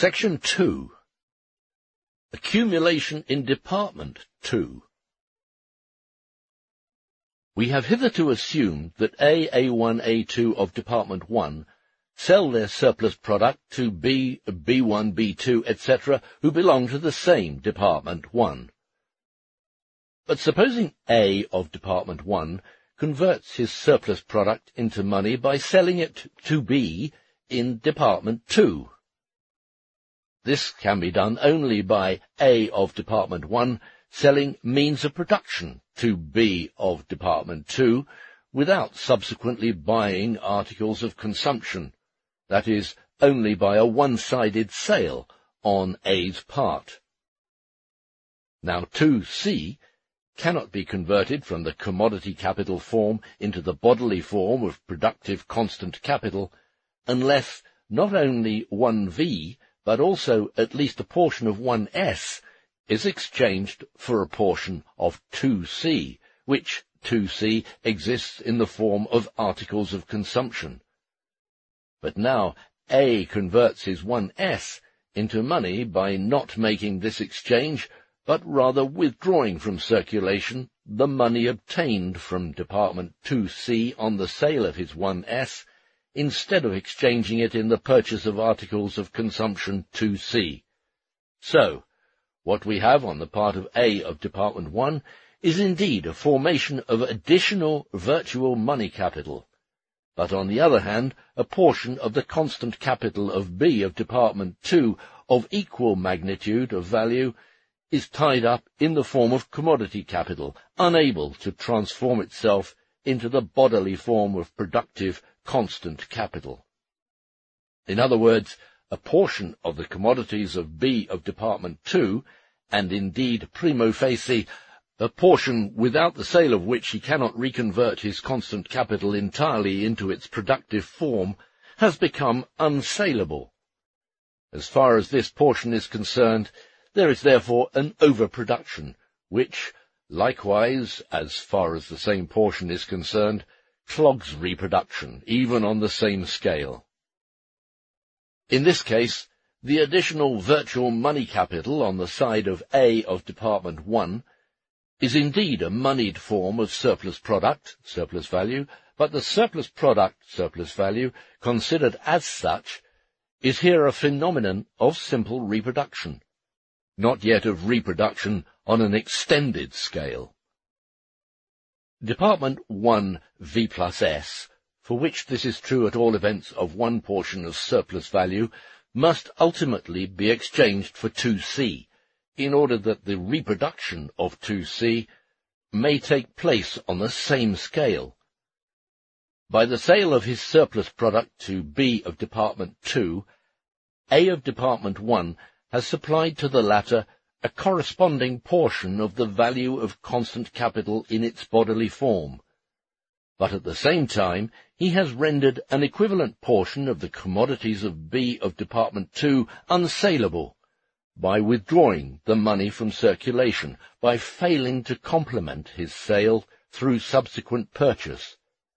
Section 2. Accumulation in Department 2. We have hitherto assumed that A1, A2 of Department 1 sell their surplus product to B, B1, B2, etc., who belong to the same Department 1. But supposing A of Department 1 converts his surplus product into money by selling it to B in Department 2. This can be done only by A of Department 1 selling means of production to B of Department 2 without subsequently buying articles of consumption, that is, only by a one-sided sale on A's part. Now 2C cannot be converted from the commodity capital form into the bodily form of productive constant capital unless not only 1V, but also at least a portion of 1S is exchanged for a portion of 2C, which 2C exists in the form of articles of consumption. But now A converts his 1S into money by not making this exchange, but rather withdrawing from circulation the money obtained from Department 2C on the sale of his 1S, instead of exchanging it in the purchase of articles of consumption 2C. So, what we have on the part of A of Department 1 is indeed a formation of additional virtual money capital, but on the other hand, a portion of the constant capital of B of Department 2 of equal magnitude of value is tied up in the form of commodity capital, unable to transform itself into the bodily form of productive constant capital. In other words, a portion of the commodities of B of Department 2, and indeed primo facie, a portion without the sale of which he cannot reconvert his constant capital entirely into its productive form, has become unsaleable. As far as this portion is concerned, there is therefore an overproduction, which, likewise, as far as the same portion is concerned, clogs reproduction, even on the same scale. In this case, the additional virtual money capital on the side of A of Department 1 is indeed a moneyed form of surplus product, surplus value, but the surplus product, surplus value, considered as such, is here a phenomenon of simple reproduction, not yet of reproduction on an extended scale. Department 1 V plus S, for which this is true at all events of one portion of surplus value, must ultimately be exchanged for 2C, in order that the reproduction of 2C may take place on the same scale. By the sale of his surplus product to B of Department 2, A of Department 1 has supplied to the latter a corresponding portion of the value of constant capital in its bodily form, but at the same time he has rendered an equivalent portion of the commodities of B of Department 2 unsaleable, by withdrawing the money from circulation, by failing to complement his sale through subsequent purchase.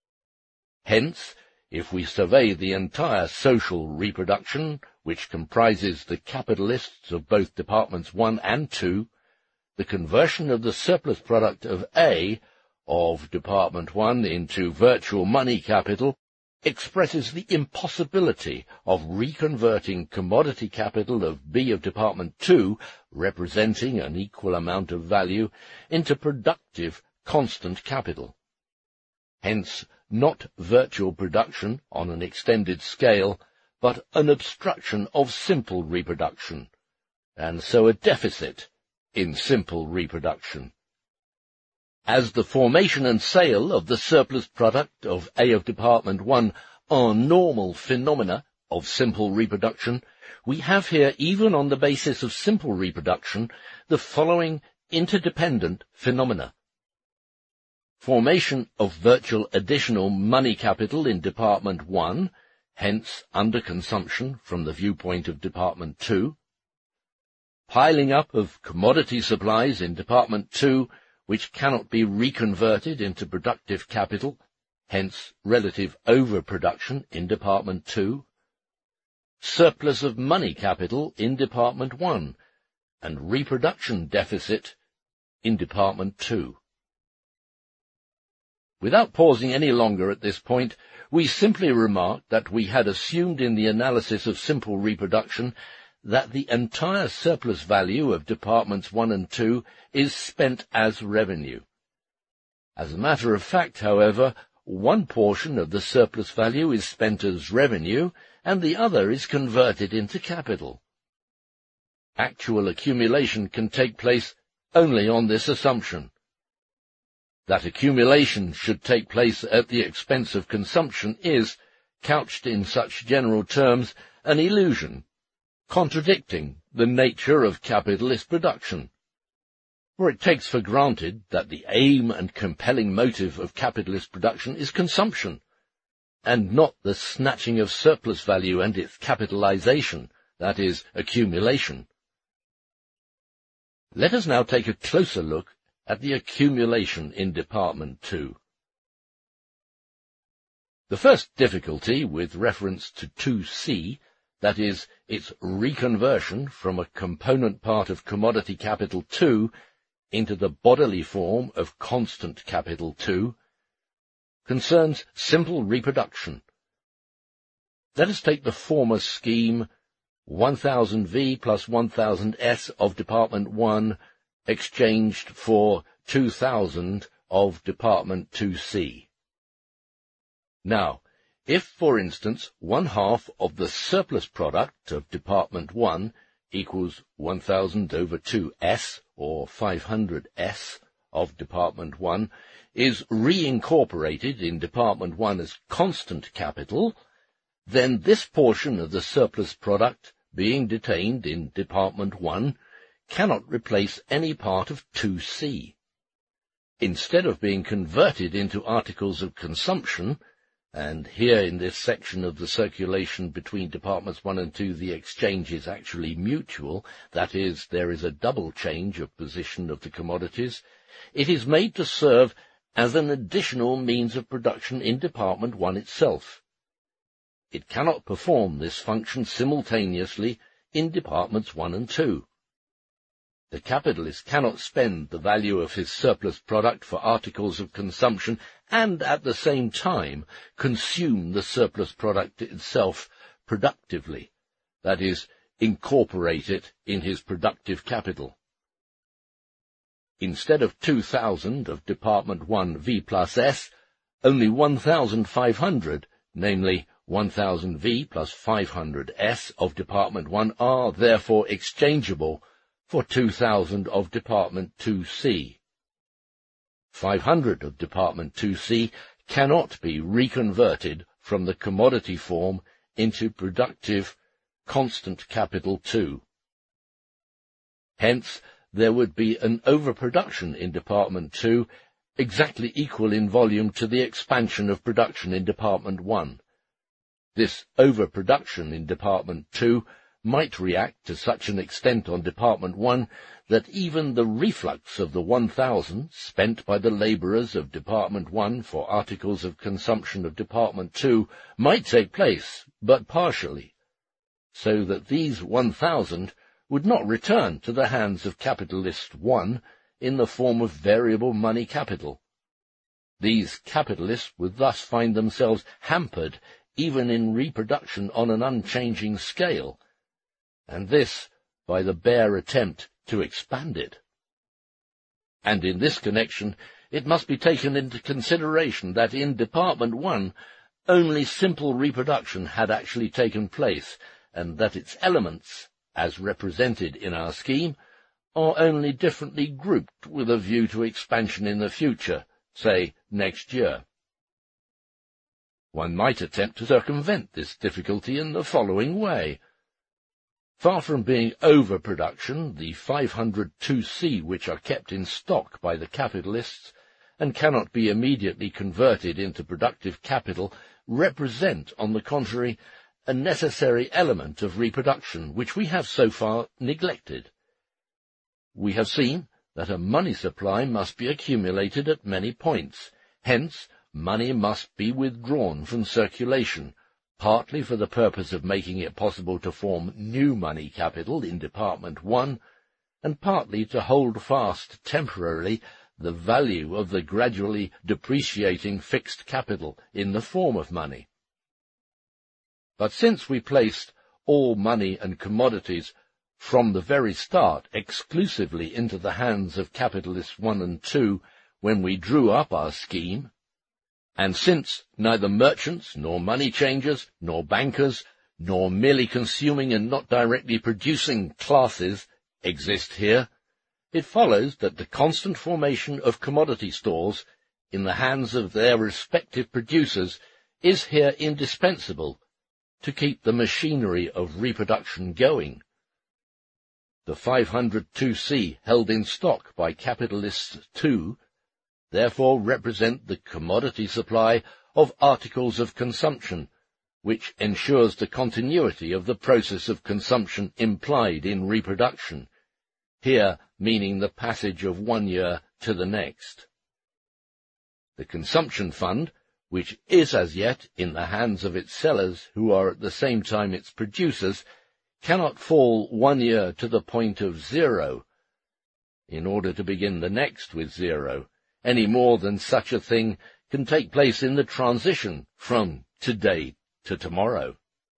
Hence, if we survey the entire social reproduction, which comprises the capitalists of both Departments 1 and 2, the conversion of the surplus product of A of Department 1 into virtual money capital expresses the impossibility of reconverting commodity capital of B of Department 2, representing an equal amount of value, into productive constant capital. Hence, not virtual production on an extended scale, but an obstruction of simple reproduction, and so a deficit in simple reproduction. As the formation and sale of the surplus product of A of Department 1 are normal phenomena of simple reproduction, we have here, even on the basis of simple reproduction, the following interdependent phenomena. Formation of virtual additional money capital in Department 1, hence underconsumption from the viewpoint of Department 2. Piling up of commodity supplies in Department 2, which cannot be reconverted into productive capital, hence relative overproduction in Department 2. surplus of money capital in Department 1, and reproduction deficit in Department 2. Without pausing any longer at this point, we simply remark that we had assumed in the analysis of simple reproduction that the entire surplus value of Departments 1 and 2 is spent as revenue. As a matter of fact, however, one portion of the surplus value is spent as revenue, and the other is converted into capital. Actual accumulation can take place only on this assumption. That accumulation should take place at the expense of consumption is, couched in such general terms, an illusion, contradicting the nature of capitalist production. For it takes for granted that the aim and compelling motive of capitalist production is consumption, and not the snatching of surplus value and its capitalization, that is, accumulation. Let us now take a closer look at the accumulation in Department 2. The first difficulty with reference to 2C, that is, its reconversion from a component part of commodity capital 2 into the bodily form of constant capital 2, concerns simple reproduction. Let us take the former scheme 1000V plus 1000S of Department 1 exchanged for 2000 of Department 2C. Now, if, for instance, 1/2 of the surplus product of Department 1 equals 1000 over 2S, or 500S, of Department 1, is reincorporated in Department 1 as constant capital, then this portion of the surplus product, being detained in Department 1, cannot replace any part of 2C. Instead of being converted into articles of consumption, and here in this section of the circulation between Departments 1 and 2 the exchange is actually mutual, that is, there is a double change of position of the commodities, it is made to serve as an additional means of production in Department 1 itself. It cannot perform this function simultaneously in Departments 1 and 2. The capitalist cannot spend the value of his surplus product for articles of consumption and at the same time consume the surplus product itself productively, that is, incorporate it in his productive capital. Instead of 2000 of Department 1 V plus S, only 1500, namely 1000V plus 500S of Department 1 are therefore exchangeable for 2000 of Department 2C. 500 of Department 2C cannot be reconverted from the commodity form into productive, constant capital 2. Hence, there would be an overproduction in Department 2 exactly equal in volume to the expansion of production in Department 1. This overproduction in Department 2 might react to such an extent on Department 1 that even the reflux of the 1000 spent by the labourers of Department 1 for articles of consumption of Department 2 might take place, but partially, so that these 1000 would not return to the hands of capitalist 1 in the form of variable money capital. These capitalists would thus find themselves hampered even in reproduction on an unchanging scale, and this by the bare attempt to expand it. And in this connection, it must be taken into consideration that in Department 1 only simple reproduction had actually taken place, and that its elements, as represented in our scheme, are only differently grouped with a view to expansion in the future, say next year. One might attempt to circumvent this difficulty in the following way. Far from being overproduction, the 502C which are kept in stock by the capitalists and cannot be immediately converted into productive capital represent, on the contrary, a necessary element of reproduction which we have so far neglected. We have seen that a money supply must be accumulated at many points, hence money must be withdrawn from circulation, partly for the purpose of making it possible to form new money capital in Department 1, and partly to hold fast temporarily the value of the gradually depreciating fixed capital in the form of money. But since we placed all money and commodities from the very start exclusively into the hands of capitalists 1 and 2 when we drew up our scheme, and since neither merchants, nor money changers, nor bankers, nor merely consuming and not directly producing classes exist here, it follows that the constant formation of commodity stores in the hands of their respective producers is here indispensable to keep the machinery of reproduction going. The 502c held in stock by capitalists 2 therefore represent the commodity supply of articles of consumption, which ensures the continuity of the process of consumption implied in reproduction, here meaning the passage of 1 year to the next. The consumption fund, which is as yet in the hands of its sellers, who are at the same time its producers, cannot fall 1 year to the point of 0, in order to begin the next with 0, any more than such a thing can take place in the transition from today to tomorrow.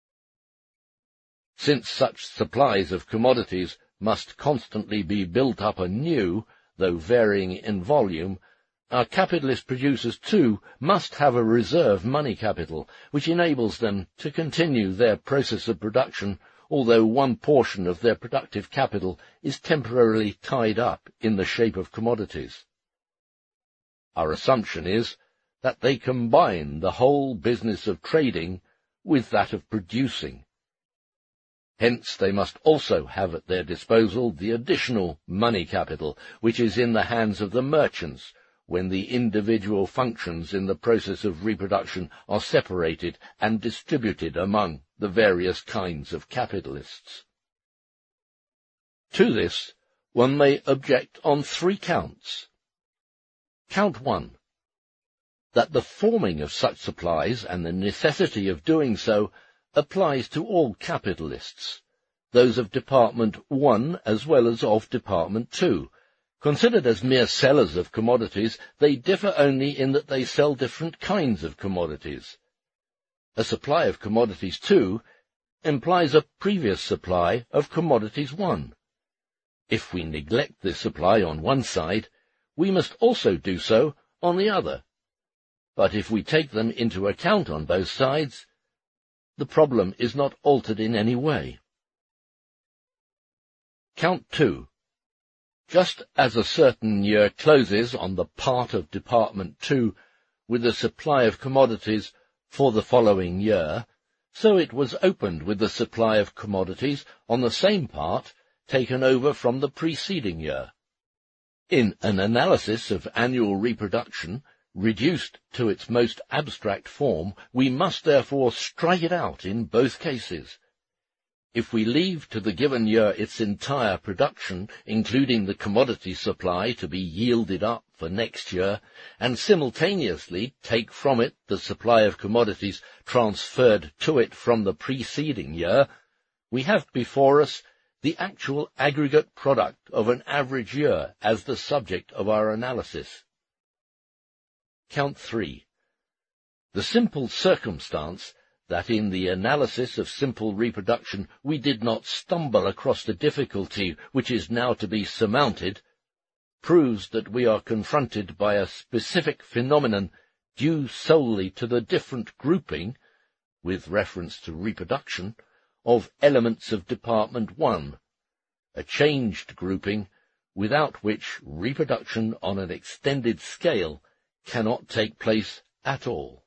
Since such supplies of commodities must constantly be built up anew, though varying in volume, our capitalist producers too must have a reserve money capital, which enables them to continue their process of production, although one portion of their productive capital is temporarily tied up in the shape of commodities. Our assumption is that they combine the whole business of trading with that of producing. Hence they must also have at their disposal the additional money capital, which is in the hands of the merchants, when the individual functions in the process of reproduction are separated and distributed among the various kinds of capitalists. To this one may object on 3 counts. Count 1. That the forming of such supplies and the necessity of doing so applies to all capitalists, those of Department 1 as well as of Department 2. Considered as mere sellers of commodities, they differ only in that they sell different kinds of commodities. A supply of commodities 2 implies a previous supply of commodities 1. If we neglect this supply on one side, we must also do so on the other. But if we take them into account on both sides, the problem is not altered in any way. Count 2. Just as a certain year closes on the part of Department 2 with a supply of commodities for the following year, so it was opened with the supply of commodities on the same part taken over from the preceding year. In an analysis of annual reproduction, reduced to its most abstract form, we must therefore strike it out in both cases. If we leave to the given year its entire production, including the commodity supply to be yielded up for next year, and simultaneously take from it the supply of commodities transferred to it from the preceding year, we have before us the actual aggregate product of an average year as the subject of our analysis. Count 3. The simple circumstance that in the analysis of simple reproduction we did not stumble across the difficulty which is now to be surmounted, proves that we are confronted by a specific phenomenon due solely to the different grouping, with reference to reproduction, of elements of Department 1, a changed grouping without which reproduction on an extended scale cannot take place at all.